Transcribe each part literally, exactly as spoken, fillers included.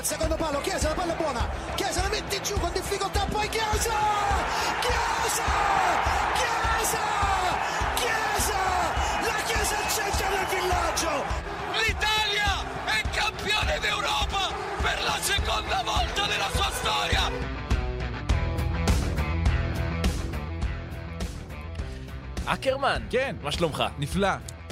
secondo palo, Chiesa, la palla è buona, Chiesa la mette giù con difficoltà, poi Chiesa, Chiesa, Chiesa, Chiesa, la Chiesa al centro del villaggio. L'Italia è campione d'Europa per la seconda volta nella sua storia. אקרמן, כן. מה שלומך? נפלא.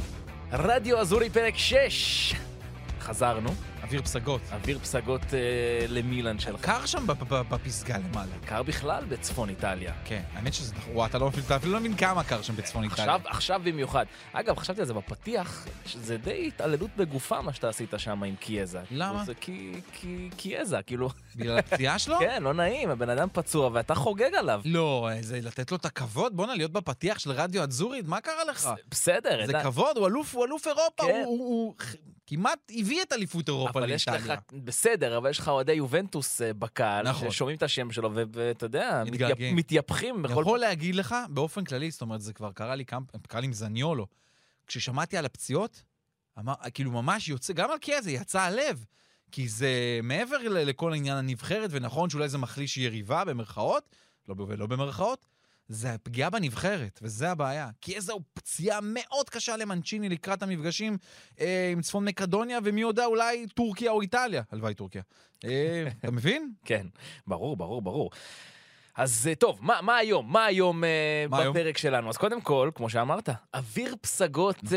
רדיו אזורי פרק שש. חזרנו. אוויר פסגות. אוויר פסגות אה, למילאן שלך. קר שם בפסגה למעלה. קר בכלל בצפון איטליה. כן, האמת שזה... וואו, אתה לא מבין, אתה אפילו לא מבין כמה קר שם בצפון איטליה. עכשיו, עכשיו במיוחד. אגב, חשבתי על זה בפתיח, שזה די התעללות בגופה מה שאתה עשית שם עם קיאזה. למה? זה כי, כי, קיאזה, כאילו... בגלל הפציעה שלו? כן, לא נעים, הבן אדם פצוע ואתה חוגג עליו. לא, זה לתת לו את הכבוד, בוא נע להיות בפתיח של רדיו אזורית, מה קרה לך? בסדר. זה כבוד, הוא אלוף, הוא אלוף אירופה, כן. הוא, הוא כמעט הביא את אליפות אירופה אבל יש לאיטליה. לך, בסדר, אבל יש לך אוהדי יובנטוס בקהל, נכון. ששומעים את השם שלו, ואתה יודע, מתגעגעים. מתייפחים בכל... יכול להגיד לך, באופן כללי, זאת אומרת, זה כבר קרה לי, קרה לי עם זניולו, כששמעתי על הפציעות, אמר, כאילו ממש יוצא, גם על קיאזה, יצא הלב, כי זה מעבר לכל העניין הנבחרת, ונכון שאולי זה מחליש יריבה במרכאות, לא, לא במרכאות, זה הפגיעה בנבחרת, וזה הבעיה. קיאזה הוא פציעה מאוד קשה למנצ'יני לקראת המפגשים אה, עם צפון מקדוניה, ומי יודע אולי טורקיה או איטליה. הלוואי טורקיה. אה, אתה מבין? כן, ברור, ברור, ברור. אז טוב, מה, מה היום? מה היום מה בפרק היום? שלנו? אז קודם כל, כמו שאמרת, אוויר פסגות uh,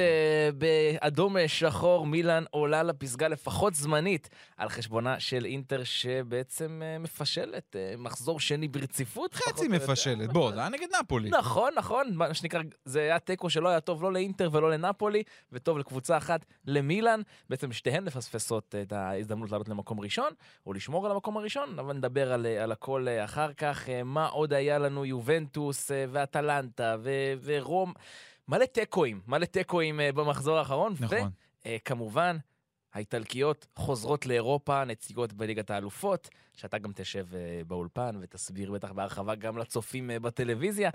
באדום שחור, מילאן עולה לפסגה לפחות זמנית על חשבונה של אינטר שבעצם uh, מפשלת, uh, מחזור שני ברציפות. חצי מפשלת, בוא, זה היה נגד נפולי. נכון, נכון, מה שנקרא, זה היה טקו שלא היה טוב לא לאינטר ולא לנפולי, וטוב לקבוצה אחת למילאן, בעצם שתיהן מפספסות את ההזדמנות לעלות למקום ראשון, או לשמור על המקום הראשון, אבל נדבר על, על הכל אחר כך, מה עוד היה לנו, יובנטוס ואטלנטה ו- ורום, מלא טקואים, מלא טקואים במחזור האחרון, נכון. וכמובן, האיטלקיות חוזרות לאירופה, נציגות בליגת האלופות, שאתה גם תשב באולפן ותסביר בטח בהרחבה גם לצופים בטלוויזיה,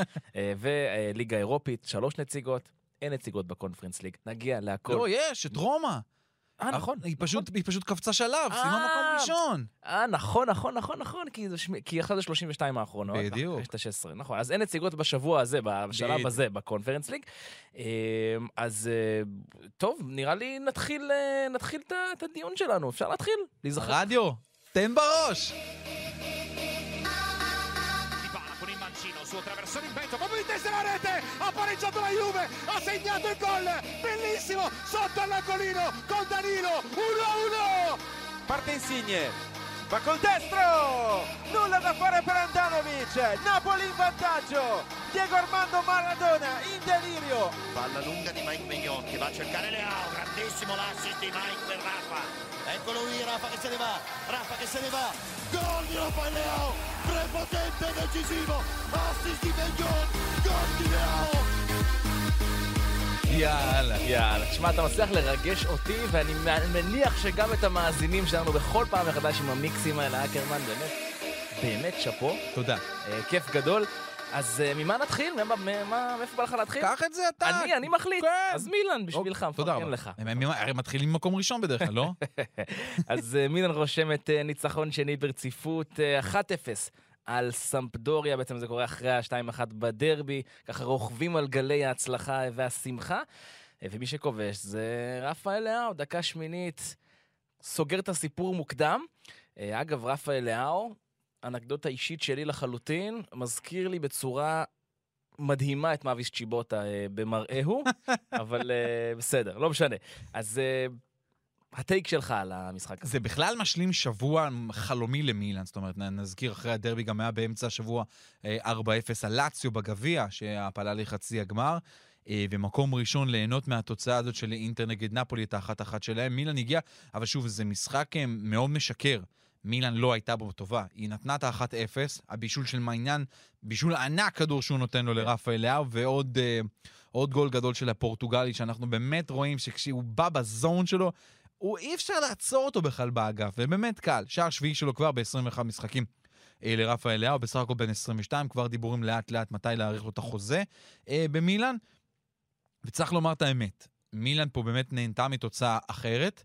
וליגה אירופית, שלוש נציגות, אין נציגות בקונפרנס ליג, נגיע להכל. לא, יש, את רומא. אה, נכון. היא פשוט, היא פשוט קפצה שלב, סיימה מקום ראשון. אה, נכון, נכון, נכון, נכון, כי, זה שמ... כי אחרי זה שלושים ושתיים האחרונות. בדיוק. אחרי שש עשרה, נכון. אז אין נציגות בשבוע הזה, בשלב בדיוק. הזה, בקונפרנס ליג. אז טוב, נראה לי נתחיל, נתחיל את הדיון שלנו. אפשר להתחיל? להיזכר. רדיו, תן בראש. Suo traversone in petto, proprio in testa la rete, ha pareggiato la Juve, ha segnato il gol, bellissimo, sotto all'angolino, con Danilo, uno a uno! Parte Insigne, va col destro, nulla da fare per Andanovic, Napoli in vantaggio, Diego Armando Maradona in delirio. Palla lunga di Mike Maignan che va a cercare Leao, grandissimo l'assist di Mike per Rafa, eccolo lui Rafa che se ne va, Rafa che se ne va, gol di Rafael Leao, prepotente e decisivo, assist di Maignan, gol di Leao. יאללה, יאללה. תשמע, אתה מצליח לרגש אותי, ואני מניח שגם את המאזינים שלנו בכל פעם מחדש עם המיקסים האלה, אקרמן, באמת, באמת שפו. תודה. אה, כיף גדול. אז אה, ממה נתחיל? ממה, ממה, מאיפה בא לך להתחיל? קח את זה אתה. אני, אני מחליט. כן. אז מילאן בשבילך, תודה מפרגן רבה. לך. הם- הם הרי מתחילים ממקום ראשון בדרך כלל, לא? אז אה, מילאן רושמת אה, ניצחון שני ברציפות, אה, אחת אפס. על סמפדוריה, בעצם זה קורה אחרי ה-שתיים אחת בדרבי, ככה רוכבים על גלי ההצלחה והשמחה, ומי שכובש זה רפאל לאו, דקה שמינית, סוגר את הסיפור מוקדם. אגב, רפאל לאו, אנקדוטה אישית שלי לחלוטין, מזכיר לי בצורה מדהימה את מאביס צ'יבוטה במראהו, אבל בסדר, לא משנה. אז הטייק שלך על המשחק הזה. זה בכלל משלים שבוע חלומי למילאן, זאת אומרת, נזכיר אחרי הדרבי גם היה באמצע השבוע ארבע אפס על לאציו בגביע, שהפעלה לחצי הגמר, ומקום ראשון ליהנות מהתוצאה הזאת של אינטר נגד נפולי, את האחת אחת שלהם. מילאן הגיע, אבל שוב, זה משחק מאוד משקר. מילאן לא הייתה בו טובה. היא נתנה את ה-אחת אפס, הבישול של מעניין, בישול ענק כדור שהוא נותן לו לרפאל לאו, ועוד עוד גול גדול של הפורטוגלי, שאנחנו באמת רואים שכשהוא בא בזון שלו, הוא אי אפשר לעצור אותו בכלל באגף, ובאמת קל. שער שביעי שלו כבר ב-עשרים ואחד משחקים לרפאל לאו, בסך הכל בין עשרים ושתיים, כבר דיבורים לאט לאט מתי להאריך לו את החוזה במילאן, וצריך לומר את האמת, מילאן פה באמת נהנתה מתוצאה אחרת,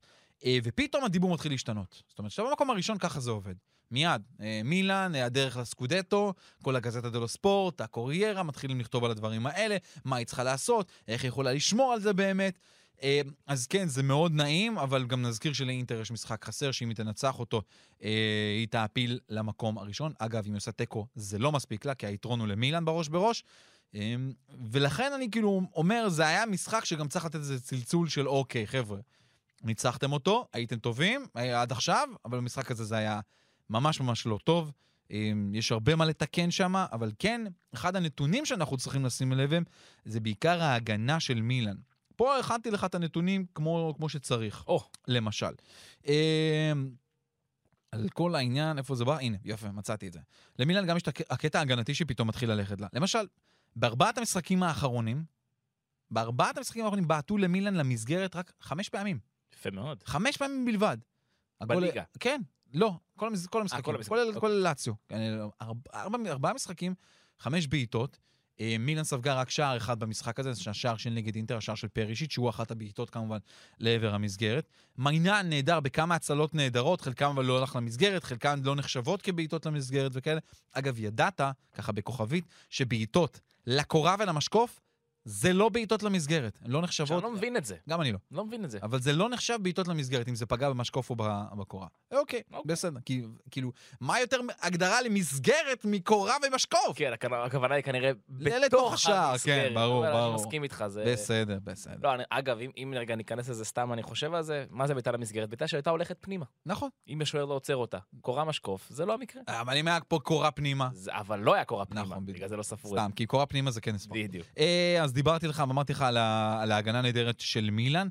ופתאום הדיבור מתחיל להשתנות. זאת אומרת, עכשיו במקום הראשון ככה זה עובד. מיד, מילאן, הדרך לסקודטו, כל הגזטה דלו ספורט, הקוריירה, מתחילים לכתוב על הדברים האלה, מה היא צריכה לעשות, איך היא יכולה לשמור על זה באמת. אז כן, זה מאוד נעים, אבל גם נזכיר שלאינטר יש משחק חסר, שאם היא תנצח אותו, היא תעפיל למקום הראשון. אגב, אם היא עושה טקו, זה לא מספיק לה, כי היתרון הוא למילאן בראש בראש. ולכן אני כאילו אומר, זה היה משחק שגם צריך לתת איזה צלצול של אוקיי, חבר'ה, ניצחתם אותו, הייתם טובים עד עכשיו, אבל במשחק הזה זה היה ממש ממש לא טוב. יש הרבה מה לתקן שם, אבל כן, אחד הנתונים שאנחנו צריכים לשים אליהם, זה בעיקר ההגנה של מילאן. פה הכנתי לך את הנתונים כמו, כמו שצריך, או. למשל. על כל העניין, איפה זה בא? הנה, יפה, מצאתי את זה. למילאן גם יש את הקטע ההגנתי שפתאום מתחיל ללכת לה. למשל, בארבעת המשחקים האחרונים, בארבעת המשחקים האחרונים בעטו למילאן למסגרת רק חמש פעמים. יפה מאוד. חמש פעמים בלבד. בליגה. כן, לא, כל, המש... כל המשחקים. כל, כל, כל לאציו. ארבע, ארבעה משחקים, חמש בעיטות. מילאן ספגה רק שער אחד במשחק הזה, זה השער של נגד אינטר, השער של פרישיץ', שהוא אחת הבעיטות כמובן לעבר המסגרת. מיינן נהדר בכמה הצלות נהדרות, חלקם אבל לא הלך למסגרת, חלקם לא נחשבות כבעיטות למסגרת וכאלה. אגב, ידעת, ככה בכוכבית, שבעיטות לקורה ולמשקוף, זה לא בעיטות למסגרת, הן לא נחשבות. אני לא מבין את זה. גם אני לא. לא מבין את זה. אבל זה לא נחשב בעיטות למסגרת, אם זה פגע במשקוף או בקורה. אוקיי, בסדר. כאילו, מה יותר הגדרה למסגרת מקורה ומשקוף? כן, הכוונה היא כנראה בתוך השער. כן, ברור, ברור. אני מסכים איתך. בסדר, בסדר. לא, אגב, אם רגע ניכנס לזה סתם, אני חושב על זה, מה זה בעיטה למסגרת? בעיטה שהייתה הולכת פנימה. נכון. אם השוער לא עוצר אותה. קורה משקוף, זה לא המקרה. אבל אם היה פה קורה פנימה. אבל לא היה קורה פנימה, בגלל זה לא ספרו. סתם, כי קורה פנימה זה כן ספורט. בדיוק. אז דיברתי לך, אמרתי לך על, ה, על ההגנה נהדרת של מילאן.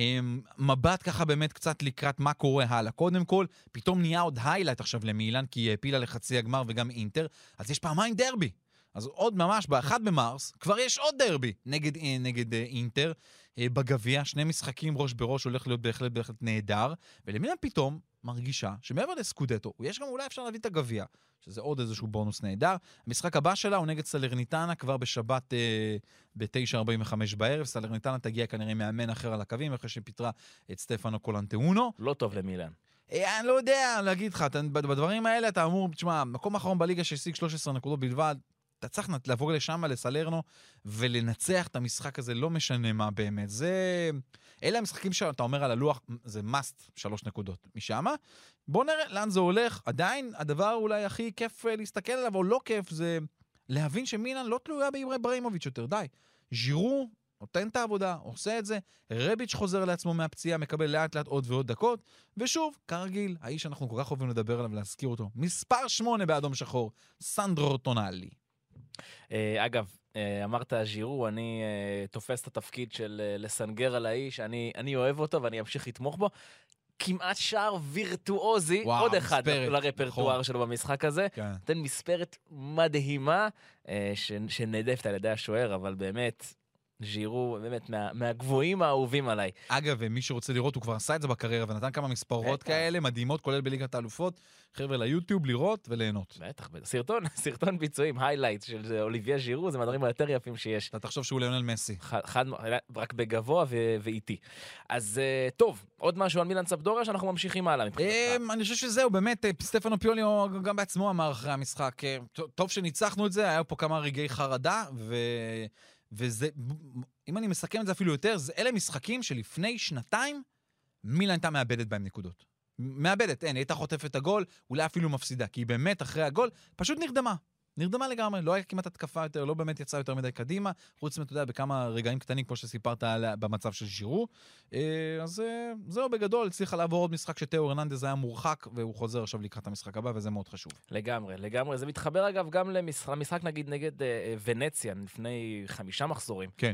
מבט ככה באמת קצת לקראת מה קורה הלאה. קודם כל, פתאום נהיה עוד היילייט עכשיו למילאן, כי היא הפילה לחצי הגמר וגם אינטר, אז יש פעמיים דרבי. אז עוד ממש, באחד במרס, כבר יש עוד דרבי נגד, נגד אינטר בגביע. שני משחקים ראש בראש, הולך להיות בהחלט בהחלט נהדר. ולמילאן פתאום מרגישה שמעבר לסקודטו, יש גם אולי אפשר להביא את הגביע, שזה עוד איזשהו בונוס נהדר. המשחק הבא שלה הוא נגד סלרניטנה, כבר בשבת אה, ב-תשע ארבעים וחמש בערב. סלרניטנה תגיע כנראה מאמן אחר על הקווים, אחרי שפיתרה את סטפנו קולנטאונו. לא טוב למילאן. אה, אני לא יודע להגיד לך, אתה, בדברים האלה אתה אמור, תשמע, מקום אחרון בליגה שהשיג שלוש עשרה נקודות בלבד, אתה צריך לעבור לשם, לסלרנו, ולנצח את המשחק הזה, לא משנה מה באמת. זה... אלה המשחקים שאתה אומר על הלוח, זה must שלוש נקודות משם. בוא נראה לאן זה הולך. עדיין הדבר אולי הכי כיף להסתכל עליו, או לא כיף, זה להבין שמילאן לא תלויה באיברהימוביץ' יותר. די. ז'ירו נותן את העבודה, עושה את זה, רביץ' חוזר לעצמו מהפציעה, מקבל לאט לאט עוד ועוד דקות, ושוב, כרגיל, האיש שאנחנו כל כך אוהבים לדבר עליו ולהזכיר אותו, מספר שמונה באדום שחור, סנדרו טונאלי. אגב, אמרת ז'ירו, אני תופס את התפקיד של לסנגר על האיש, אני, אני אוהב אותו ואני אמשיך לתמוך בו. כמעט שער וירטואוזי, וואו, עוד אחד מספרת, לרפרטואר נכון. שלו במשחק הזה. כן. נותן מספרת מדהימה, ש, שנדפת על ידי השוער, אבל באמת... ז'ירו, באמת, מה, מהגבוהים האהובים עליי. אגב, מי שרוצה לראות, הוא כבר עשה את זה בקריירה, ונתן כמה מספרות כאלה, מדהימות, כולל בליגת האלופות. חבר'ה ליוטיוב, לראות וליהנות. בטח, סרטון, סרטון ביצועים, היילייט של אוליביה ז'ירו, זה מהדברים היותר יפים שיש. אתה תחשוב שהוא ליונל מסי. חד, רק בגבוה ו- ואיטי. אז טוב, עוד משהו על מילאן סמפדוריה, שאנחנו ממשיכים הלאה. אני חושב שזהו, באמת, סטפנו פיולי גם בעצמו אמר אחרי המשחק, טוב שניצחנו את זה, היה פה כמה רגעי חרדה, ו... וזה, אם אני מסכם את זה אפילו יותר, זה אלה משחקים שלפני שנתיים, מילאן הייתה מאבדת בהם נקודות. מאבדת, אין, הייתה חוטפת את הגול, אולי אפילו מפסידה, כי היא באמת אחרי הגול, פשוט נרדמה. נרדמה לגמרי, לא היה כמעט התקפה יותר, לא באמת יצאה יותר מדי קדימה, חוץ אתה יודע, בכמה רגעים קטנים, כמו שסיפרת במצב של ז'ירו. אז זהו בגדול, הצליחה לעבור עוד משחק שתאו הרננדז היה מורחק, והוא חוזר עכשיו לקראת המשחק הבא, וזה מאוד חשוב. לגמרי, לגמרי. זה מתחבר אגב גם למשחק נגיד נגד ונציה, לפני חמישה מחזורים. כן.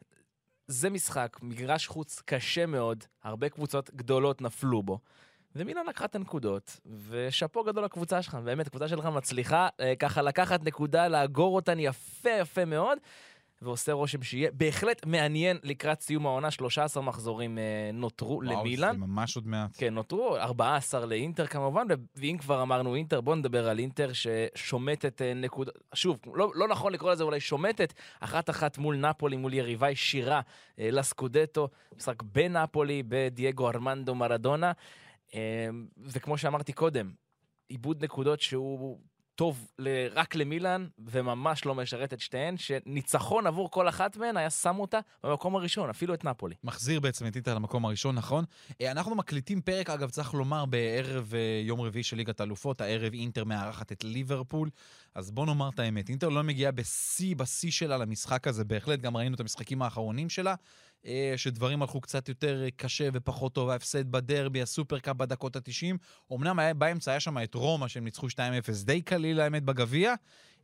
זה משחק, מגרש חוץ קשה מאוד, הרבה קבוצות גדולות נפלו בו. ומילאן לקחה את הנקודות, ושפו גדול לקבוצה שלך, באמת, הקבוצה שלך מצליחה ככה לקחת נקודה, לאגור אותן יפה יפה מאוד, ועושה רושם שיהיה בהחלט מעניין לקראת סיום העונה, שלושה עשר מחזורים אה, נותרו וואו, למילאן. זה ממש עוד מעט. כן, נותרו ארבעה עשר לאינטר כמובן, ואם כבר אמרנו אינטר, בואו נדבר על אינטר ששומטת אה, נקודות, שוב, לא, לא נכון לקרוא לזה אולי שומטת, אחת אחת מול נפולי, מול יריבה ישירה אה, לסקודטו, משחק בנפולי, בדייגו ארמנדו מרדונה, אה, וכמו שאמרתי קודם, איבוד נקודות שהוא טוב ל- רק למילאן, וממש לא משרת את שתיהן, שניצחון עבור כל אחת מהן היה שם אותה במקום הראשון, אפילו את נפולי. מחזיר בעצם את אינטר למקום הראשון, נכון? אנחנו מקליטים פרק, אגב, צריך לומר, בערב יום רביעי של ליגת האלופות, הערב אינטר מארחת את ליברפול, אז בוא נאמר את האמת, אינטר לא מגיעה בשיא, בשיא שלה למשחק הזה, בהחלט גם ראינו את המשחקים האחרונים שלה, שדברים הלכו קצת יותר קשה ופחות טוב, ההפסד בדרבי, הסופרקאפ בדקות ה-תשעים, אמנם היה, באמצע היה שם את רומא שהם ניצחו שתיים אפס, די קליל האמת בגביע,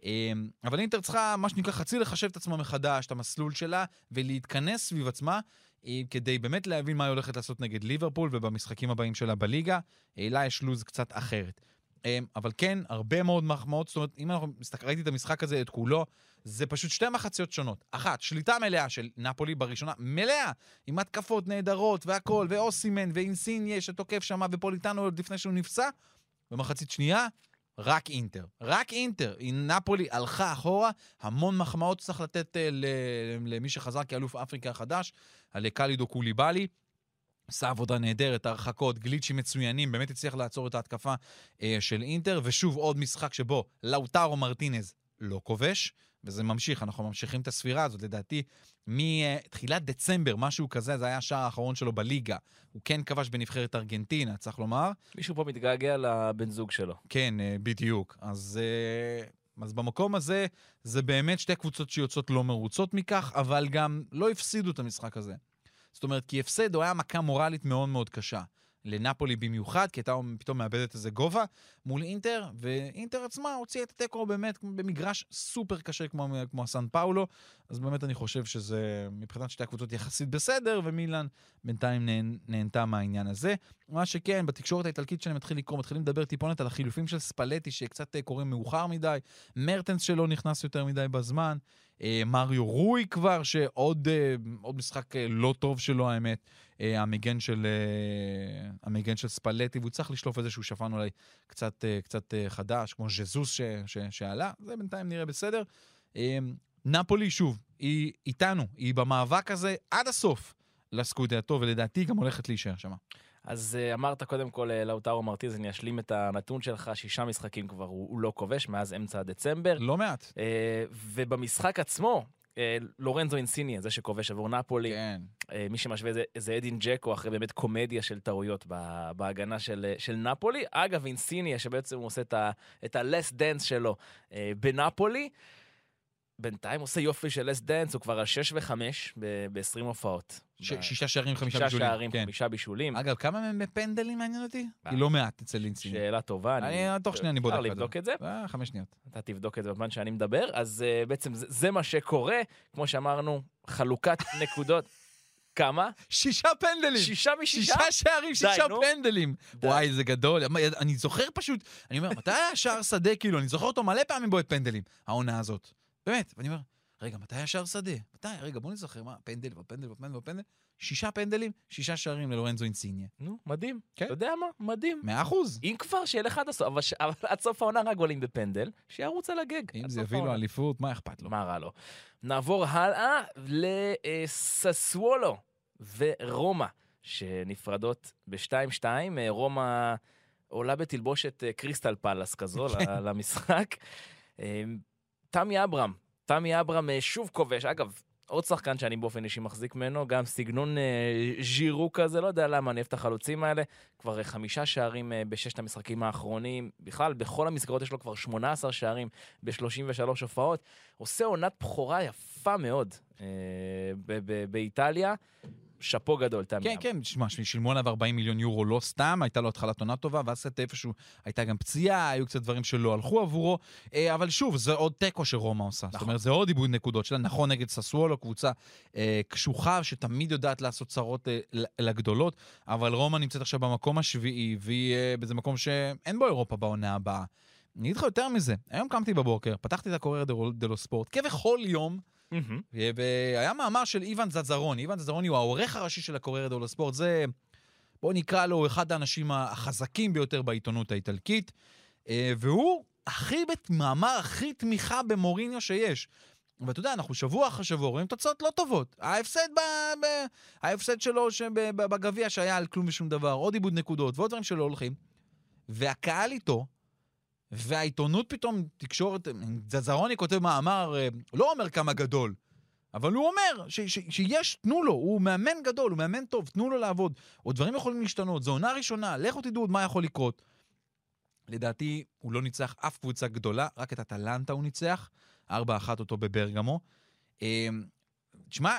אבל אינטר צריכה, מה שנקרא, חצי לחשב את עצמה מחדש, את המסלול שלה, ולהתכנס סביב עצמה, כדי באמת להבין מה היא הולכת לעשות נגד ליברפול, ובמשחקים הבאים שלה בליגה, לה יש לוז קצת אחרת. אבל כן, הרבה מאוד מחמאות, זאת אומרת, אם אנחנו ראיתי את המשחק הזה, את כולו, זה פשוט שתי מחציות שונות. אחת, שליטה מלאה של נפולי בראשונה, מלאה, עם התקפות נהדרות והכל, ואוסימן ואינסיניה שתוקף שמה, ופוליטנו עוד לפני שהוא נפצע, במחצית שנייה, רק אינטר. רק אינטר. נפולי הלכה אחורה, המון מחמאות צריך לתת למי שחזר כאלוף אפריקה החדש, על קלידו קוליבאלי, עשה עבודה נהדרת, הרחקות, גליצ'ים מצוינים, באמת הצליח לעצור את ההתקפה אה, של אינטר, ושוב עוד משחק שבו לאוטרו מרטינז לא כובש, וזה ממשיך, אנחנו ממשיכים את הספירה הזאת, לדעתי, מתחילת דצמבר, משהו כזה, זה היה השער האחרון שלו בליגה, הוא כן כבש בנבחרת ארגנטינה, צריך לומר. מישהו פה מתגעגע לבן זוג שלו. כן, אה, בדיוק, אז... אה... אז במקום הזה, זה באמת שתי קבוצות שיוצאות לא מרוצות מכך, אבל גם לא הפסידו את המשחק הזה. זאת אומרת, כי הפסד הוא היה מכה מורלית מאוד מאוד קשה. לנפולי במיוחד, כי הייתה פתאום מאבדת איזה גובה מול אינטר, ואינטר עצמה הוציאה את הטקו באמת במגרש סופר קשה כמו, כמו הסן פאולו, אז באמת אני חושב שזה מבחינת שתי הקבוצות יחסית בסדר, ומילאן בינתיים נהנתה מהעניין הזה. מה שכן, בתקשורת האיטלקית שאני מתחיל לקרוא, מתחילים לדבר טיפונת על החילופים של ספלטי, שקצת קוראים מאוחר מדי, מרטנס שלא נכנס יותר מדי בזמן, מריו רוי כבר, שעוד עוד משחק לא טוב שלו, האמת, המגן של, המגן של ספלטי, והוא צריך לשלוף איזשהו שפן אולי קצת, קצת חדש, כמו ז'זוס ש, ש, שעלה, זה בינתיים נראה בסדר. נפולי, שוב, היא איתנו, היא במאבק הזה עד הסוף לסקודטו, ולדעתי גם הולכת להישאר שמה. אז uh, אמרת קודם כל uh, לאוטרו מרטיז, אני אשלים את הנתון שלך, שישה משחקים כבר הוא, הוא לא כובש, מאז אמצע דצמבר. לא מעט. Uh, ובמשחק עצמו, uh, לורנזו אינסיניה, זה שכובש עבור נפולי, כן. uh, מי שמשווה זה, זה אדין ג'קו, אחרי באמת קומדיה של טעויות בהגנה של, של נפולי. אגב, אינסיניה, שבעצם הוא עושה את ה-less dance שלו uh, בנפולי, בינתיים עושה יופי של לס דנס, הוא כבר על שש וחמש ב-עשרים הופעות. שישה שערים, חמישה בישולים. בישולים. שישה שערים, חמישה בישולים. אגב, כמה מהם בפנדלים מעניין אותי? כי לא מעט אצל אינסיניה. שאלה טובה. אני תוך שנייה אני בודק את זה. אפשר לבדוק את זה? חמש שניות. אתה תבדוק את זה בזמן שאני מדבר. אז בעצם זה מה שקורה. כמו שאמרנו, חלוקת נקודות. כמה? שישה פנדלים. שישה משישה? שישה שערים, שישה פנדלים. וואי, זה גדול. אני זוכר פשוט, אני אומר, מתי היה שער שדה כאילו? אני זוכר אותו מלא פעמים בו את פנדלים, העונה הזאת. באמת, ואני אומר, רגע, מתי היה שער שדה? מתי? רגע, בוא נזכר, מה? פנדל ופנדל ופנדל ופנדל. שישה פנדלים, שישה שערים ללורנזו אינסיניה. נו, מדהים. כן. אתה יודע מה? מדהים. מאה אחוז. אם כבר שילך עד הסוף, אבל, ש... אבל עד סוף העונה רק גולים בפנדל, שירוץ על הגג. אם זה יביא לו אליפות, מה אכפת לו? מה רע לו? נעבור הלאה לססוולו ורומא, שנפרדות ב-שתיים שתיים. רומא עולה בתלבושת קריסטל פלאס כזו למשחק. תמי אברהם, תמי אברהם שוב כובש, אגב, עוד שחקן שאני באופן אישי מחזיק ממנו, גם סגנון אה, ז'ירו כזה, לא יודע למה, אני אוהב את החלוצים האלה, כבר חמישה שערים אה, בששת המשחקים האחרונים, בכלל, בכל המסגרות יש לו כבר שמונה עשר שערים ב-שלושים ושלוש הופעות, עושה עונת בחורה יפה מאוד אה, ב- ב- באיטליה, שפו גדול, תמי. כן, כן, שמע, שילמו עליו ארבעים מיליון יורו לא סתם, הייתה לו התחלת עונה טובה, ואז קצת איפשהו הייתה גם פציעה, היו קצת דברים שלא הלכו עבורו, אבל שוב, זה עוד טקו שרומא עושה, זאת אומרת, זה עוד איבוד נקודות שלה, נכון נגד ססוולו, קבוצה אה, קשוחה, שתמיד יודעת לעשות צרות אה, לגדולות, אבל רומא נמצאת עכשיו במקום השביעי, והיא אה, באיזה מקום שאין בו אירופה בעונה הבאה. אני אגיד לך יותר מזה, היום קמתי בבוקר, פתחתי את הקורייר דלו ספורט, כבכל יום, והיה מאמר של איוון זזרוני. איוון זזרוני הוא העורך הראשי של הקוריירה דלו ספורט. זה, בואו נקרא לו, אחד האנשים החזקים ביותר בעיתונות האיטלקית, והוא הכי מאמר, הכי תמיכה במוריניו שיש. ואתה יודע, אנחנו שבוע אחרי שבוע רואים תוצאות לא טובות. ההפסד, ב... ב... ההפסד שלו בגביע שהיה על כלום ושום דבר, עוד איבוד נקודות ועוד דברים שלא הולכים. והקהל איתו, והעיתונות פתאום, תקשורת, זזרוני כותב מאמר, לא אומר כמה גדול, אבל הוא אומר ש- ש- שיש, תנו לו, הוא מאמן גדול, הוא מאמן טוב, תנו לו לעבוד. עוד דברים יכולים להשתנות, זו עונה ראשונה, לכו תדעו מה יכול לקרות. לדעתי, הוא לא ניצח אף קבוצה גדולה, רק את אטלנטה הוא ניצח, ארבע אחת אותו בברגמו. תשמע,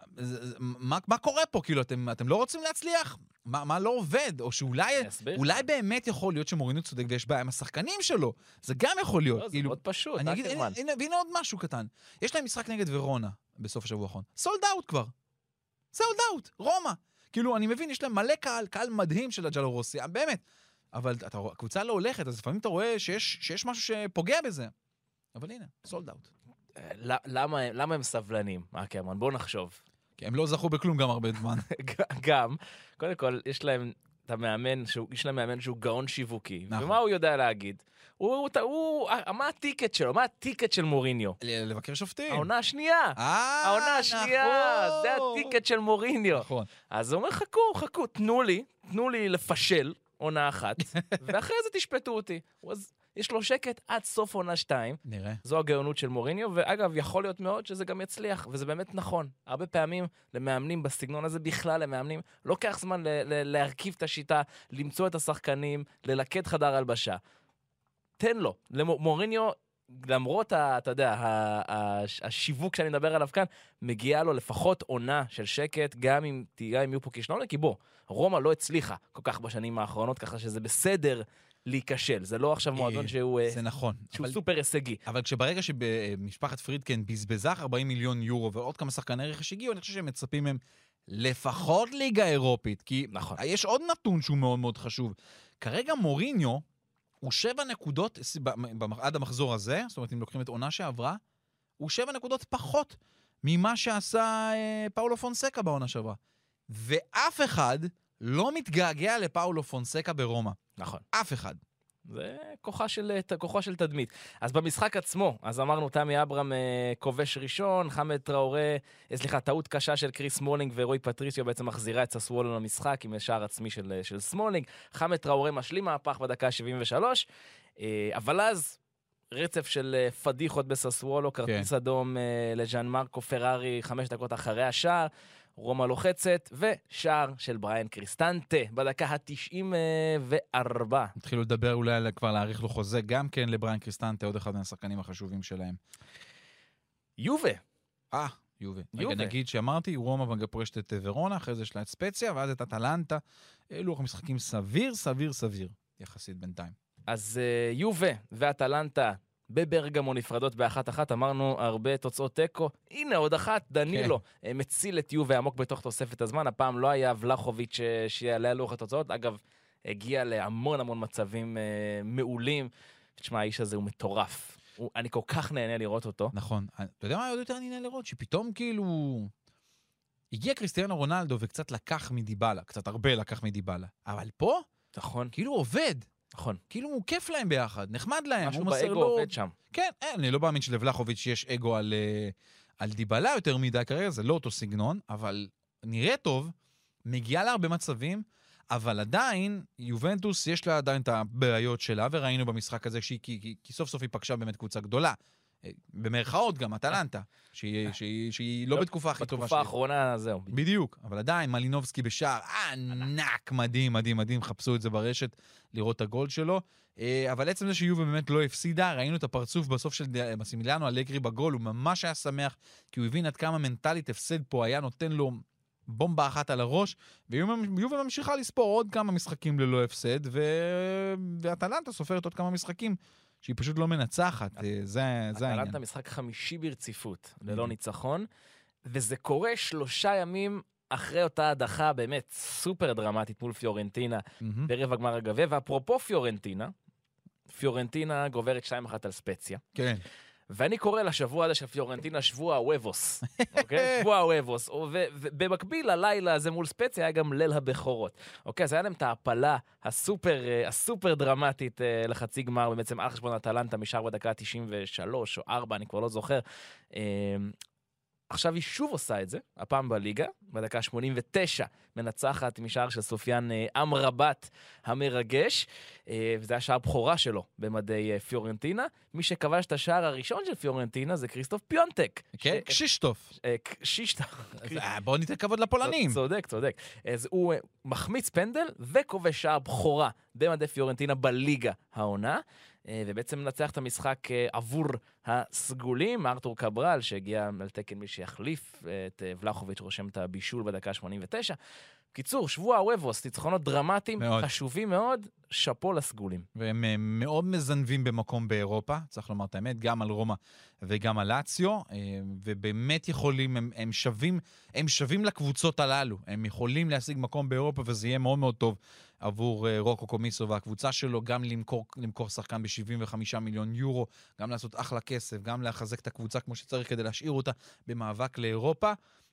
מה, מה קורה פה? כאילו, אתם, אתם לא רוצים להצליח? מה, מה לא עובד? או שאולי אולי באמת יכול להיות שמוריניו צודק ויש בעיה עם השחקנים שלו. זה גם יכול להיות. לא, זה כאילו, מאוד פשוט. אני אגיד, הנה, הנה, והנה עוד משהו קטן. יש להם משחק נגד ורונה בסוף השבוע האחרון. סולד אאוט כבר. סולד אאוט. רומא. כאילו, אני מבין, יש להם מלא קהל, קהל מדהים של הג'לו רוסי, באמת. אבל אתה, הקבוצה לא הולכת, אז לפעמים אתה רואה שיש, שיש משהו שפוגע בזה. אבל הנה, סולד אאוט. למה, למה הם סבלנים? מה, קרמן? בואו נחשוב. כי הם לא זכו בכלום גם הרבה זמן. גם, קודם כל, יש להם את המאמן, יש להם מאמן שהוא גאון שיווקי. נכון. ומה הוא יודע להגיד? הוא, הוא, מה הטיקט שלו? מה הטיקט של מוריניו? לבקר שופטים. העונה השנייה. העונה השנייה. זה הטיקט של מוריניו. נכון. אז הוא אומר, חכו, חכו, תנו לי, תנו לי לפשל עונה אחת, ואחרי זה תשפטו אותי. אז יש לו שקט עד סוף עונה שתיים. נראה. זו הגאונות של מוריניו, ואגב, יכול להיות מאוד שזה גם יצליח, וזה באמת נכון. הרבה פעמים למאמנים בסגנון הזה, בכלל למאמנים, לוקח זמן ל- ל- להרכיב את השיטה, למצוא את השחקנים, ללקט חדר הלבשה. תן לו. למוריניו, למרות, ה, אתה יודע, ה- ה- השיווק שאני מדבר עליו כאן, מגיעה לו לפחות עונה של שקט, גם אם תהיה עם יהיו פה כישלון, כי בוא, רומא לא הצליחה כל כך בשנים האחרונות, ככה שזה בסדר להיכשל. זה לא עכשיו מועדון שהוא, זה נכון. שהוא אבל, סופר הישגי. אבל כשברגע שמשפחת פרידקן בזבזה ארבעים מיליון יורו ועוד כמה שחקני רכש הגיעו, אני חושב שהם מצפים מהם לפחות ליגה אירופית, כי נכון. יש עוד נתון שהוא מאוד מאוד חשוב. כרגע מוריניו הוא שבע נקודות עד המחזור הזה, זאת אומרת, אם לוקחים את עונה שעברה, הוא שבע נקודות פחות ממה שעשה אה, פאולו פונסקה בעונה שעברה. ואף אחד לא מתגעגע לפאולו פונסקה ברומא. נכון. אף אחד. זה כוחה של, כוחה של תדמית. אז במשחק עצמו, אז אמרנו, תמי אברהם כובש ראשון, חמד טראורה, סליחה, טעות קשה של קריס סמולינג ורוי פטריסיו בעצם מחזירה את ססוולו למשחק עם שער עצמי של, של סמולינג. חמד טראורה משלים מהפך בדקה שבעים ושלוש, אבל אז רצף של פדיחות בססוולו, כרטיס אדום לג'אן מרקו פרארי, חמש דקות אחרי השער, רומא לוחצת, ושער של בריין קריסטנטה, בדקה ה-תשעים וארבע. התחילו לדבר אולי כבר להאריך לו חוזה, גם כן לבריין קריסטנטה, עוד אחד מהשחקנים החשובים שלהם. יובה. אה, יובה. יובה. רגע, נגיד שאמרתי, רומא פורשת את ורונה, אחרי זה יש לה את ספציה, ואז את אטלנטה. לוח משחקים סביר, סביר, סביר, יחסית בינתיים. אז uh, יובה ואטלנטה בברגמו נפרדות באחת אחת, אמרנו הרבה תוצאות טקו, הנה עוד אחת, דנילו okay. מציל את יובה עמוק בתוך תוספת הזמן, הפעם לא היה ולחוביץ' שיעלה לוח התוצאות, אגב, הגיע להמון המון מצבים uh, מעולים, תשמע, האיש הזה הוא מטורף, הוא, אני כל כך נהנה לראות אותו. נכון, אתה יודע מה עוד יותר נהנה לראות? שפתאום כאילו, הגיע קריסטיאנו רונלדו וקצת לקח מדיבלה, קצת הרבה לקח מדיבלה, אבל פה, נכון. כאילו עובד. נכון. כאילו הוא כיף להם ביחד, נחמד להם. משהו באגו לו... עובד שם. כן, אני לא מאמין שלבלחוביץ' יש אגו על, על דיבלה יותר מדי כרגע, זה לא אותו סגנון, אבל נראה טוב, מגיע לה הרבה מצבים, אבל עדיין, יובנטוס יש לה עדיין את הבעיות שלה, וראינו במשחק הזה שהיא, כי, כי, כי סוף סוף היא פגשה באמת קבוצה גדולה. במרכאות גם, אטלנטה, שהיא, שהיא, שהיא לא, לא בתקופה הכי טובה. בתקופה האחרונה זהו. בדיוק, אבל עדיין, מלינובסקי בשער, ענק, מדהים, מדהים, מדהים, חפשו את זה ברשת, לראות את הגול שלו, אבל עצם זה שיובה באמת לא הפסידה, ראינו את הפרצוף בסוף של מסימיליאנו, אלגרי בגול, הוא ממש היה שמח, כי הוא הבין עד כמה מנטלית הפסד פה היה נותן לו בומבה אחת על הראש, ויובה ממשיכה לספור עוד כמה משחקים ללא הפסד, ואטלנטה סופרת עוד כמה משחקים, שהיא פשוט לא מנצחת, זה העניין. אטלנטה משחק חמישי ברציפות, ללא ניצחון, וזה קורה שלושה ימים אחרי אותה הדחה באמת סופר דרמטית מול פיורנטינה, ברבע גמר הגביע, ואפרופו פיורנטינה, פיורנטינה גוברת שתיים אחת על ספציה. כן. ואני קורא לשבוע הזה של פיורנטינה שבוע הוובוס, אוקיי? שבוע הוובוס. ובמקביל, הלילה הזה מול ספציה היה גם ליל הבכורות. אוקיי, אז היה להם את ההפלה הסופר, הסופר דרמטית לחצי גמר, בעצם על חשבון אטלנטה משאר בדקה תשעים ושלוש או ארבע, אני כבר לא זוכר. עכשיו היא שוב עושה את זה, הפעם בליגה, בדקה שמונים ותשע, מנצחת משער של סופיאן אמרבת המרגש, וזה היה שער בכורה שלו במדי פיורנטינה. מי שכבש את השער הראשון של פיורנטינה זה כריסטוף פיונטק. כן, קשישטוף. קשישטוף. בואו ניתן כבוד לפולנים. צודק, צודק. אז הוא מחמיץ פנדל וכובש שער בכורה במדי פיורנטינה בליגה העונה. ובעצם מנצח את המשחק עבור הסגולים, ארתור קברל, שהגיע על תקן מי שיחליף את ולחוביץ' רושם את הבישול בדקה שמונים ותשע. קיצור, שבוע הוובוס, ניצחונות דרמטיים, מאוד. חשובים מאוד, שפו לסגולים. והם מאוד מזנבים במקום באירופה, צריך לומר את האמת, גם על רומא וגם על לאציו, ובאמת יכולים, הם, הם שווים, הם שווים לקבוצות הללו, הם יכולים להשיג מקום באירופה, וזה יהיה מאוד מאוד טוב עבור רוקו קומיסו והקבוצה שלו, גם למכור, למכור שחקן ב-שבעים וחמישה מיליון יורו, גם לעשות אחלה כסף, גם לחזק את הקבוצה כמו שצריך כדי להשאיר אותה במאבק לאירופה.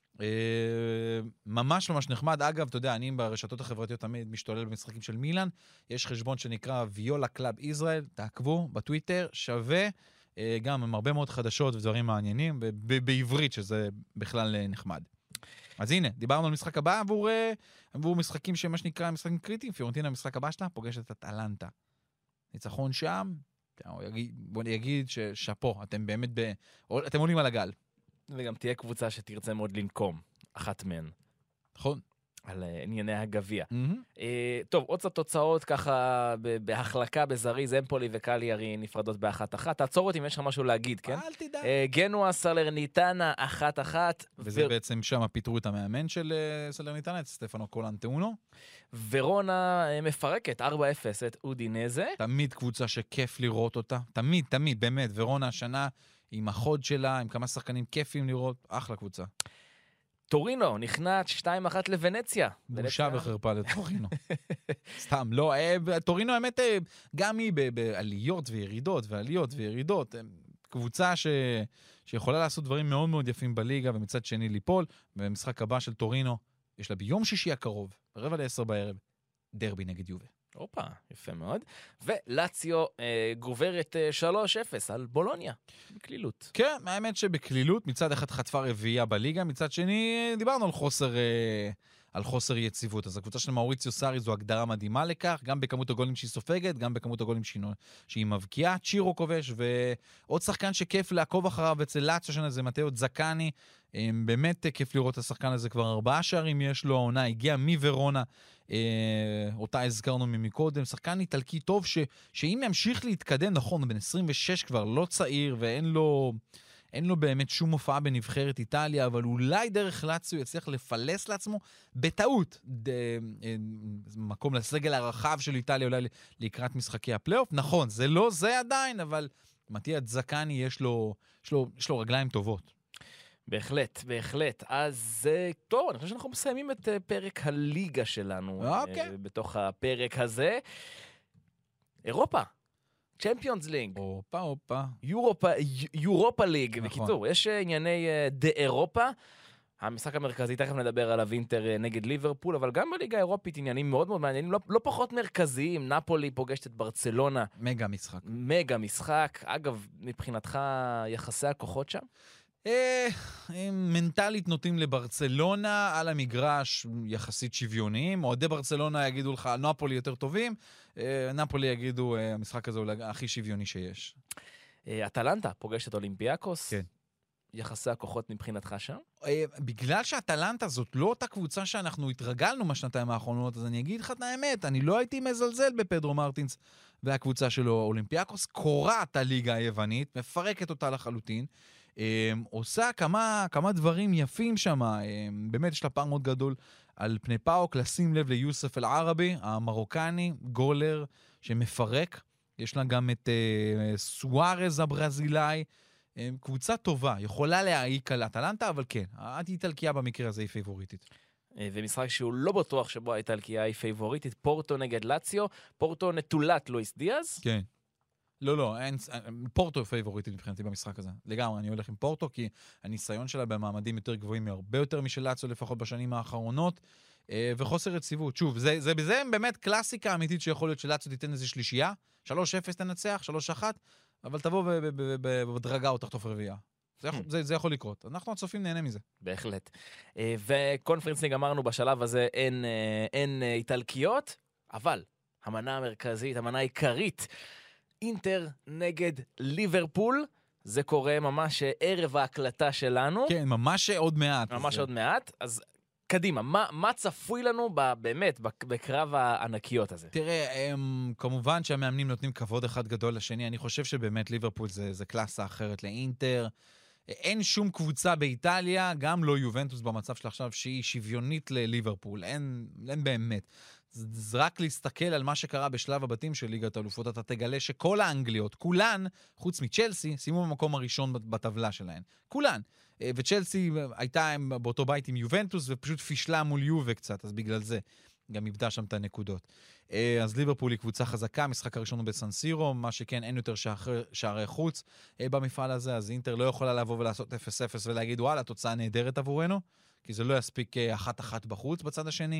ממש ממש נחמד. אגב, אתה יודע, אני ברשתות החברתיות תמיד משתולל במשחקים של מילאן, יש חשבון שנקרא ויולה קלאב ישראל, תעקבו בטוויטר, שווה, גם עם הרבה מאוד חדשות ודברים מעניינים, בעברית שזה בכלל נחמד. אז הנה, דיברנו על משחק הבא עבור, עבור משחקים שמה שנקרא משחקים קריטיים. פיורנטינה, המשחק הבא שלה, פוגשת את אטלנטה. ניצחון שם, בוא נגיד ששפו, אתם באמת, ב... אתם עולים על הגל. וגם תהיה קבוצה שתרצה מאוד לנקום, אחת מהן. נכון. על ענייני הגביע. Mm-hmm. טוב, עוד קצת תוצאות ככה בהחלקה בזריז, אמפולי וקליארי נפרדות באחת אחת. תעצור אותי אם יש לך משהו להגיד, כן? אל תדע. גנואה סלרניטנה אחת אחת. וזה בעצם שם פיתרו את המאמן של סלרניטנה, את סטפנו קולנטאונו. ורונה מפרקת ארבע אפס את אודינזה. תמיד קבוצה שכיף לראות אותה. תמיד, תמיד, באמת. ורונה השנה עם החוד שלה, עם כמה שחקנים כיפים לראות, אחלה קבוצה. טורינו נכנעת שתיים אחת לוונציה. בושה וחרפה לטורינו. סתם, לא, טורינו האמת גם היא בעליות וירידות, ועליות וירידות. קבוצה ש... שיכולה לעשות דברים מאוד מאוד יפים בליגה, ומצד שני ליפול, במשחק הבא של טורינו, יש לה ביום שישי הקרוב, רבע לעשר בערב, דרבי נגד יובה. אופה, יפה מאוד. ולאציו אה, גוברת אה, שלוש אפס על בולוניה, בקלילות. כן, האמת שבקלילות, מצד אחד חטפה רביעייה בליגה, מצד שני דיברנו על חוסר, אה, על חוסר יציבות. אז הקבוצה של מאוריציו סארי זו הגדרה מדהימה לכך, גם בכמות הגולים שהיא סופגת, גם בכמות הגולים שהיא מבקיעה. צ'ירו כובש, ועוד שחקן שכיף לעקוב אחריו אצל לאציו שנה זה מתאו זקני. באמת כיף לראות את השחקן הזה, כבר ארבעה שערים יש לו, העונה הגיע מוורונה, אה, אותה הזכרנו ממקודם, שחקן איטלקי טוב, ש, שאם ימשיך להתקדם, נכון, בן עשרים ושש כבר לא צעיר, ואין לו, אין לו באמת שום הופעה בנבחרת איטליה, אבל אולי דרך לאציו יצליח לפלס לעצמו, בטעות, ד, אה, מקום לסגל הרחב של איטליה, אולי לקראת משחקי הפלייאוף, נכון, זה לא זה עדיין, אבל מתאו זקני יש לו, יש לו, יש לו רגליים טובות. בהחלט, בהחלט. אז טוב, אני חושב שאנחנו מסיימים את פרק הליגה שלנו. אוקיי. בתוך הפרק הזה. אירופה. צ'מפיונס ליג. אופה, אופה. יורופה, יורופה ליג. בקיצור, יש ענייני דה אירופה. המשחק המרכזי, תכף נדבר עליו, אינטר נגד ליברפול, אבל גם בליגה האירופית עניינים מאוד מאוד מעניינים, לא, לא פחות מרכזיים. נפולי פוגשת את ברצלונה. מגה משחק. מגה משחק. אגב, מבחינתך יחסי הכוחות שם? מנטלית נוטים לברצלונה, על המגרש יחסית שוויוניים, אוהדי ברצלונה יגידו לך, נפולי יותר טובים, נפולי יגידו, המשחק הזה הוא הכי שוויוני שיש. אטלנטה פוגשת אולימפיאקוס. כן. יחסי הכוחות מבחינתך שם? בגלל שאטלנטה זאת לא אותה קבוצה שאנחנו התרגלנו מהשנתיים האחרונות, אז אני אגיד לך את האמת, אני לא הייתי מזלזל בפדרו מרטינס והקבוצה שלו. אולימפיאקוס קורעת הליגה היוונית, מפרקת אותה לחלוטין, עושה כמה, כמה דברים יפים שם, באמת יש לה פער מאוד גדול על פני פאוק, לשים לב ליוסף אל-ערבי, המרוקני, גולר שמפרק, יש לה גם את uh, סוארז הברזילאי, um, קבוצה טובה, יכולה להעיק על אטלנטה, אבל כן, האיטלקיה במקרה הזה היא פייבוריטית. ומשחק שהוא לא בטוח שבו האיטלקיה היא פייבוריטית, פורטו נגד לאציו, פורטו נטולת לואיס דיאז. כן. לא, לא, אין, פורטו פייבוריטית מבחינתי במשחק הזה. לגמרי, אני הולך עם פורטו, כי הניסיון שלה במעמדים יותר גבוהים הרבה יותר משל לאציו, לפחות בשנים האחרונות, וחוסר רציבות. שוב, זה, זה, זה באמת קלאסיקה אמיתית שיכול להיות שלאציו תיתן איזה שלישייה, שלוש אפס תנצח, שלוש אחת, אבל תבוא בדרגה או תחטוף רביעייה. זה, זה, זה יכול לקרות. אנחנו הצופים נהנה מזה. בהחלט. וקונפרנס ליג אמרנו בשלב הזה אין, אין איטלקיות, אבל המנה המרכזית, המנה העיקרית, אינטר נגד ליברפול, זה קורה ממש ערב ההקלטה שלנו. כן, ממש עוד מעט. ממש זה... עוד מעט, אז קדימה, מה, מה צפוי לנו ב, באמת בקרב הענקיות הזה? תראה, הם, כמובן שהמאמנים נותנים כבוד אחד גדול לשני, אני חושב שבאמת ליברפול זה, זה קלאסה אחרת לאינטר, אין שום קבוצה באיטליה, גם לא יובנטוס במצב של עכשיו, שהיא שוויונית לליברפול, אין, אין באמת. זה רק להסתכל על מה שקרה בשלב הבתים של ליגת האלופות, אתה תגלה שכל האנגליות, כולן, חוץ מצ'לסי, שימו במקום הראשון בטבלה שלהן. כולן. וצ'לסי הייתה באותו בית עם יובנטוס, ופשוט פישלה מול יובה קצת, אז בגלל זה גם איבדה שם את הנקודות. אז ליברפול היא קבוצה חזקה, המשחק הראשון הוא בסנסירו, מה שכן אין יותר שערי חוץ במפעל הזה, אז אינטר לא יכולה לבוא ולעשות אפס אפס ולהגיד, וואלה, תוצאה נהדרת עבורנו, כי זה לא יספיק אחת אחת בחוץ בצד השני.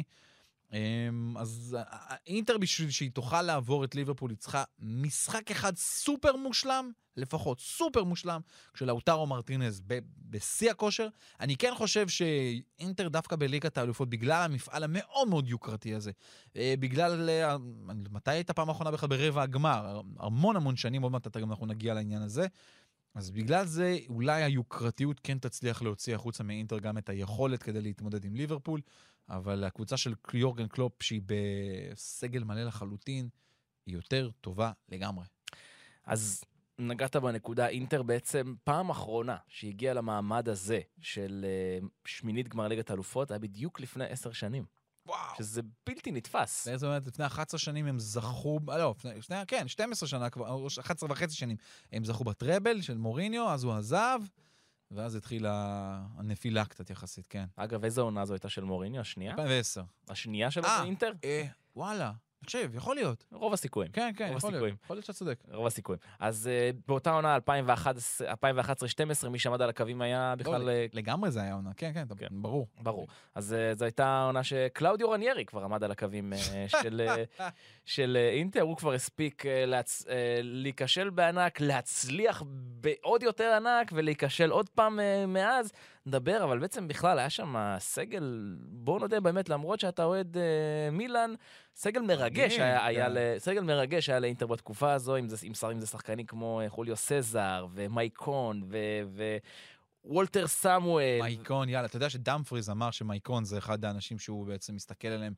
אז אינטר בשביל שהיא תוכל לעבור את ליברפול היא צריכה משחק אחד סופר מושלם, לפחות סופר מושלם, כשלאוטרו מרטינז בשיא הכושר. אני כן חושב שאינטר דווקא בליגת האלופות, בגלל המפעל המאוד מאוד יוקרתי הזה, בגלל, מתי הייתה פעם האחרונה בכלל ברבע הגמר? המון המון שנים, עוד מעט גם אנחנו נגיע לעניין הזה. אז בגלל זה אולי היוקרתיות כן תצליח להוציא החוצה מאינטר גם את היכולת כדי להתמודד עם ליברפול, אבל הקבוצה של יורגן קלופ שהיא בסגל מלא לחלוטין, היא יותר טובה לגמרי. אז נגעת בנקודה, אינטר בעצם פעם אחרונה שהגיעה למעמד הזה של שמינית גמר ליגת האלופות, היה בדיוק לפני עשר שנים. וואו. שזה בלתי נתפס. זאת אומרת, לפני אחת עשרה שנים הם זכו, לא, לפני, כן, שתים עשרה שנה כבר, אחת עשרה וחצי שנים, הם זכו בטראבל של מוריניו, אז הוא עזב, ואז התחילה הנפילה קצת יחסית, כן. אגב, איזו עונה זו הייתה של מוריניו? השנייה? אלפיים ועשר. השנייה שלו באינטר? אה, וואלה. תקשיב, יכול להיות. רוב הסיכויים. כן, כן, רוב יכול הסיכויים. להיות. יכול להיות שאתה צודק. רוב הסיכויים. אז uh, באותה עונה, אלפיים ואחת עשרה שתים עשרה, מי שעמד על הקווים היה בכלל... לא, לגמרי זה היה עונה, כן, כן, כן. ברור. ברור. אז uh, זו הייתה עונה שקלאודיו רניירי כבר עמד על הקווים uh, של, uh, של uh, אינטר, הוא כבר הספיק uh, להצ... uh, להיכשל בענק, להצליח בעוד יותר ענק, ולהיכשל עוד פעם uh, מאז. נדבר, אבל בעצם בכלל היה שם סגל, בואו נודה באמת, למרות שאתה אוהד אה, מילאן, סגל מרגש היה, היה, ל, סגל מרגש היה לאינטר בתקופה הזו, אם זה, אם שר, אם זה שחקנים כמו חוליו סזר, ומייקון, ו, ווולטר סמואל. מייקון, יאללה, אתה יודע שדמפריז אמר שמייקון זה אחד האנשים שהוא בעצם מסתכל עליהם,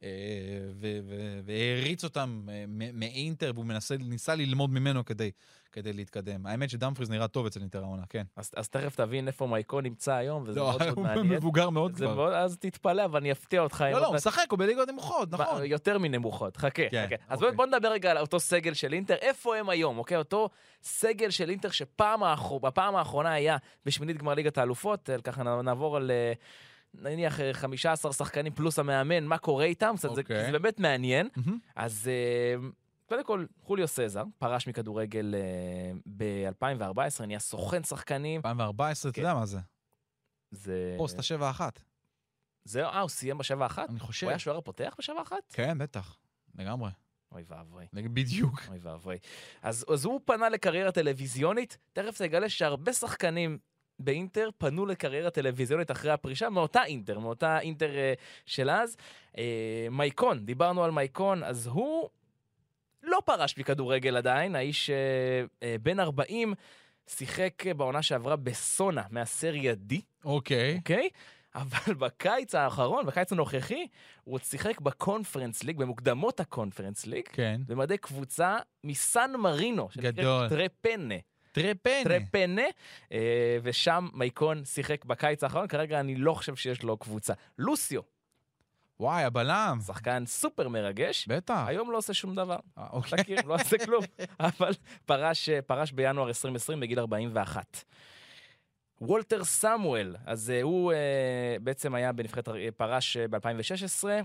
והריץ אותם מאינטר, והוא ניסה ללמוד ממנו כדי, כדי להתקדם. האמת שדמפריז נראה טוב אצל אינטר העונה, כן. אז, אז תכף תבין איפה מייקון נמצא היום, וזה מאוד מאוד מעניין. הוא מבוגר מאוד כבר. מאוד, אז תתפלא, אבל אני אפתיע אותך. לא, לא, הוא משחק, הוא בליגות נמוכות, נכון. יותר מנמוכות, חכה, כן, חכה. אז אוקיי. בוא נדבר רגע על אותו סגל של אינטר, איפה הם היום, אוקיי? אותו סגל של אינטר שפעם האחרונה, בפעם האחרונה היה בשמינית גמר ליגת האלופות, ככה נעבור על... נניח חמישה עשר שחקנים פלוס המאמן, מה קורה איתם? Okay. זה, זה באמת מעניין. Mm-hmm. אז uh, קודם כל, חוליו סזר, פרש מכדורגל uh, ב-אלפיים וארבע עשרה, נהיה סוכן שחקנים. אלפיים וארבע עשרה, אתה יודע מה זה? זה... פוסט השבע אחת. זה, אה, הוא סיים בשבע אחת? אני חושב. הוא היה שוער הפותח בשבע אחת? כן, בטח. לגמרי. אוי ואבוי. בדיוק. אוי ואבוי. אז, אז הוא פנה לקריירה טלוויזיונית, תכף תגלה שהרבה שחקנים באינטר פנו לקריירה טלוויזיונית אחרי הפרישה, מאותה אינטר, מאותה אינטר uh, של אז. Uh, מייקון, דיברנו על מייקון, אז הוא לא פרש מכדורגל עדיין, האיש uh, uh, בן ארבעים, שיחק בעונה שעברה בסונה, מהסריה D. אוקיי. אוקיי? אבל בקיץ האחרון, בקיץ הנוכחי, הוא שיחק בקונפרנס ליג, במוקדמות הקונפרנס ליג, כן. במדי קבוצה מסן מרינו, גדול. טרפנה. טרפנה. טרפנה, ושם מייקון שיחק בקיץ האחרון, כרגע אני לא חושב שיש לו קבוצה. לוסיו. וואי, הבלם. שחקן סופר מרגש. בטח. היום לא עושה שום דבר. אוקיי. תכיר, לא עושה כלום. אבל פרש, פרש בינואר עשרים עשרים בגיל ארבעים ואחת. וולטר סמואל, אז הוא בעצם היה בנבחרת, פרש ב-אלפיים ושש עשרה,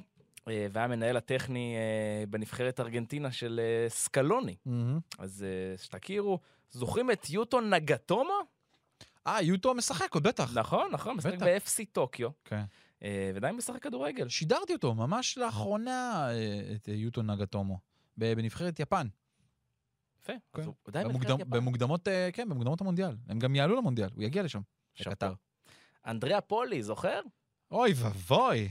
והמנהל הטכני בנבחרת ארגנטינה של סקלוני. אז שתכירו, זוכרים את יוטו נגטומו? אה, יוטו משחק עוד בטח. נכון, נכון, משחק ב-אף סי טוקיו. כן. ועדיין משחק כדורגל. שידרתי אותו ממש לאחרונה, את יוטו נגטומו, בנבחרת יפן. יפה, אז הוא עדיין בנבחרת יפן. במוקדמות, כן, במוקדמות המונדיאל. הם גם יעלו למונדיאל, הוא יגיע לשם, לקטר. אנדריאה פולי, זוכר? אוי ובוי.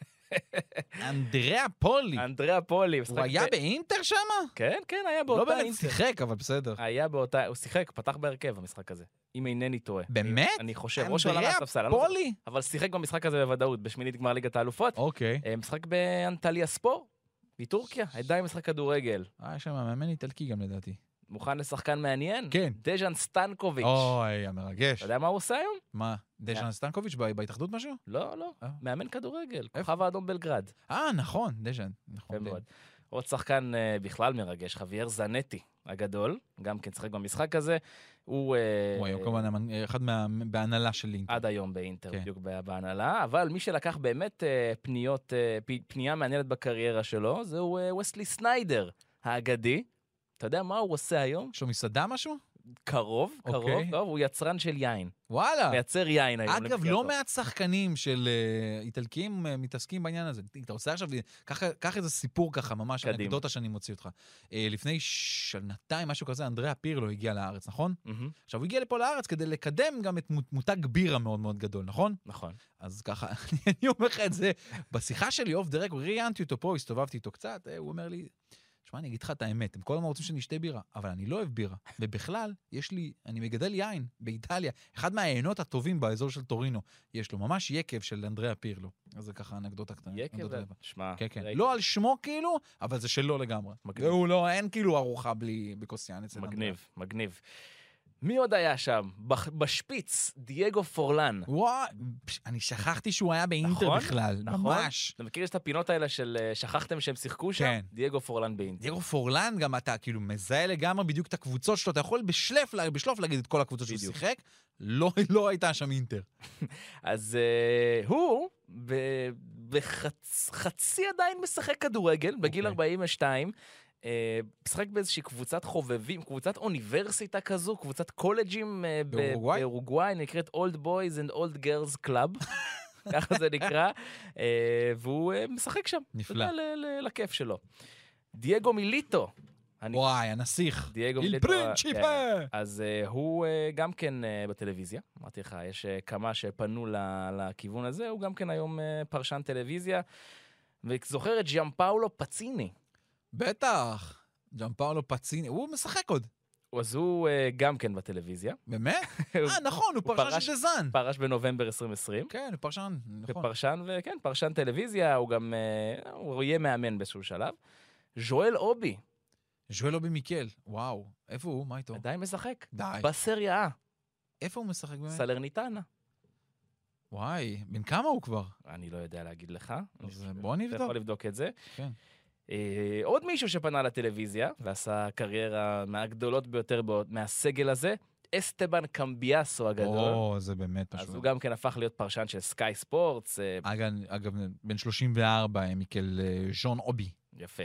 אנדריאה פולי. אנדריאה פולי. הוא היה באינטר שם? כן, כן, היה באותה אינטר. לא באמת שיחק, אבל בסדר. היה באותה, הוא שיחק, פתח בהרכב המשחק הזה. אם אינני טועה. באמת? אני חושב, או שעולה מהספסל. אנדריאה פולי? אבל שיחק במשחק הזה בוודאות, בשמינית גמר ליגת האלופות. אוקיי. משחק באנטליה ספור, בטורקיה, עדיין משחק כדורגל. אה, יש שם מאמן איטלקי גם לדעתי. מוכן לשחקן מעניין? כן. דז'אן סטנקוביץ'. אוי, המרגש. אתה יודע מה הוא עושה היום? מה? דז'אן סטנקוביץ' בהתאחדות משהו? לא, לא. מאמן כדורגל. כוכב האדום בלגרד. אה, נכון, דז'אן. נכון. עוד שחקן בכלל מרגש, חוויאר זנטי הגדול, גם כן שחק במשחק הזה. הוא... הוא היום כמובן אחד בהנהלה של אינטר. עד היום באינטר, בדיוק בהנהלה. אבל מי שלקח באמת פניות, פנייה מעניינת בקריירה שלו, זהו וסלי סניידר, האגדי. אתה יודע מה הוא עושה היום? יש לו מסעדה משהו? קרוב, קרוב, טוב, הוא יצרן של יין. וואלה. מייצר יין היום. אגב, לא מעט שחקנים של איטלקים מתעסקים בעניין הזה. אתה רוצה עכשיו, קח איזה סיפור ככה, ממש אנקדוטה שאני מוציא אותך. לפני שנתיים, משהו כזה, אנדריאה פירלו הגיע לארץ, נכון? עכשיו, הוא הגיע לפה לארץ כדי לקדם גם את מותג בירה מאוד מאוד גדול, נכון? נכון. אז ככה, אני אומר לך את זה, בשיחה שלי, אוף דרק, ראיינתי אותו פה, הסתובבתי איתו קצת, הוא אומר לי, שמע, אני אגיד לך את האמת, הם כל הזמן רוצים שנשתה בירה, אבל אני לא אוהב בירה. ובכלל, יש לי, אני מגדל יין באיטליה, אחד מהעיינות הטובים באזור של טורינו, יש לו ממש יקב של אנדריאה פירלו. אז זה ככה אנקדוטה קטנה. יקב? שמע. כן, כן. לא על שמו כאילו, אבל זה שלו לגמרי. והוא לא, אין כאילו ארוחה בלי בקוס יין אצל אנדריאה. מגניב, מגניב. מי עוד היה שם? בשפיץ, דייגו פורלן. וואו, אני שכחתי שהוא היה באינטר נכון, בכלל. נכון. ממש. אתה מכיר את הפינות האלה של שכחתם שהם שיחקו שם? כן. דייגו פורלן באינטר. דייגו פורלן, גם אתה כאילו מזהה לגמרי בדיוק את הקבוצות שלו, אתה יכול בשלף, בשלוף להגיד את כל הקבוצות שהוא שיחק, לא, לא הייתה שם אינטר. אז uh, הוא בחצי עדיין משחק כדורגל, בגיל ארבעים ושתיים, משחק באיזושהי קבוצת חובבים, קבוצת אוניברסיטה כזו, קבוצת קולג'ים באורוגוואי, נקראת Old Boys and Old Girls Club, ככה זה נקרא, והוא משחק שם. נפלא. לכיף שלו. דייגו מיליטו. וואי, הנסיך. דייגו מיליטו. אז הוא גם כן בטלוויזיה, אמרתי לך, יש כמה שפנו לכיוון הזה, הוא גם כן היום פרשן טלוויזיה, וזוכר את ג'אם פאולו פציני. בטח, ג'אם פאולו פציני, הוא משחק עוד. אז הוא גם כן בטלוויזיה. באמת? אה, נכון, הוא פרשן של דזן. פרש בנובמבר עשרים עשרים. כן, הוא פרשן, נכון. פרשן, וכן, פרשן טלוויזיה, הוא גם, הוא יהיה מאמן באיזשהו שלב. ז'ואל אובי. ז'ואל אובי מיקל, וואו, איפה הוא? מה איתו? עדיין משחק. די. בסריה. איפה הוא משחק באמת? סלרניטנה. וואי, בן כמה הוא כבר? אני לא יודע להגיד לך. אז בוא נבדוק. אתה יכול לבדוק את זה. כן. עוד מישהו שפנה לטלוויזיה, ועשה קריירה מהגדולות ביותר מהסגל הזה, אסטבן קמביאסו הגדול. או, זה באמת משהו. אז הוא גם כן הפך להיות פרשן של סקאי ספורטס. אגב, בן שלושים וארבע, מיקל ז'ון אובי. יפה.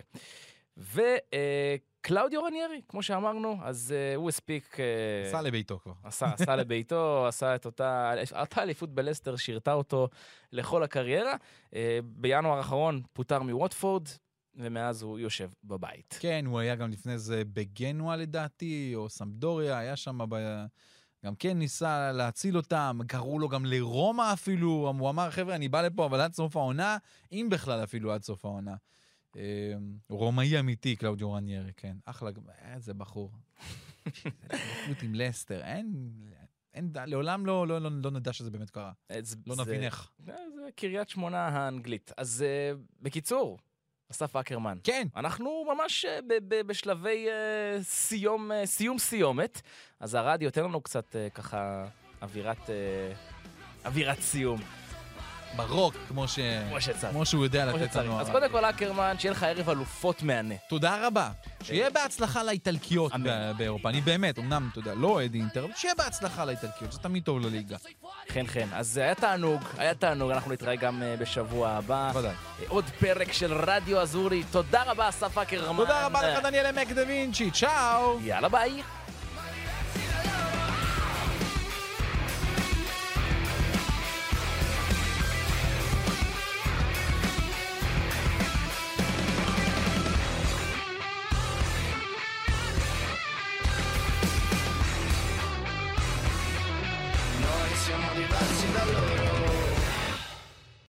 וקלאודיו רניירי, כמו שאמרנו, אז הוא הספיק... עשה לביתו כבר. עשה, עשה לביתו, עשה את אותה... אותה אליפות בלסטר, שירתה אותו לכל הקריירה. בינואר האחרון פוטר מווטפורד, ומאז הוא יושב בבית. כן, הוא היה גם לפני זה בגנואה לדעתי, או סמפדוריה, היה שם ב... גם כן ניסה להציל אותם, קראו לו גם לרומא אפילו, הוא אמר, חבר'ה, אני בא לפה, אבל עד סוף העונה, אם בכלל אפילו עד סוף העונה. רומאי אמיתי, קלאודיו רניירי, כן. אחלה, איזה בחור. אליפות עם לסטר, אין... אין, לעולם לא, לא, לא, לא נדע שזה באמת קרה. זה, לא נבין איך. זה, זה קריית שמונה האנגלית. אז בקיצור... אסף אקרמן. כן. אנחנו ממש ב- ב- בשלבי uh, סיום, uh, סיום סיומת, אז הרדיו יותר לנו קצת uh, ככה אווירת, uh, אווירת סיום. ברוק, כמו, ש... כמו, שצריך. כמו שהוא יודע לתת לנו. אז קודם כל אקרמן, שיהיה לך ערב אלופות מענה. תודה רבה. שיהיה בהצלחה לאיטלקיות באירופה. אני באמת, אמנם, אתה יודע, לא אוהד אינטר, אבל שיהיה בהצלחה לאיטלקיות, זה תמיד טוב לליגה. חן חן. אז היה תענוג, היה תענוג, אנחנו נתראה גם בשבוע הבא. ודאי. עוד פרק של רדיו אזורי. תודה רבה, אסף אקרמן. תודה רבה לך, דניאל עמק דה וינצ'י. צ'או. יאללה ביי.